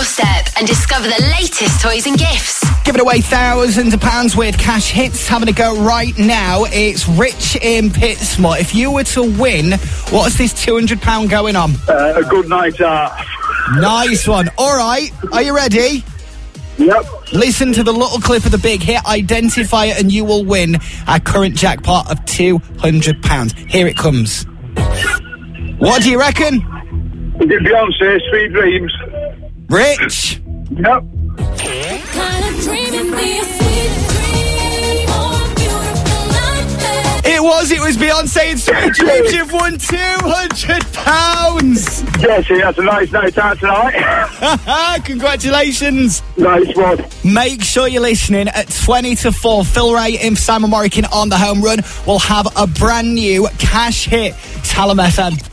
doorstep and discover the latest toys and gifts. Giving away thousands of pounds worth cash hits. Having a go right now. It's Rich in Pittsmore. If you were to win, what's this £200 going on? A good night out. Nice one. All right. Are you ready? Yep. Listen to the little clip of the big hit, identify it, and you will win our current jackpot of £200. Here it comes. What do you reckon? Beyonce, Sweet Dreams. Rich? Yep. It was Beyonce and Sweet Dreams. You've won £200. Jesse, that's a nice night out tonight. Congratulations. Nice one. Make sure you're listening at 20 to 4. Phil Ray and Simon Morrigan on the home run will have a brand new cash hit. Talem FM.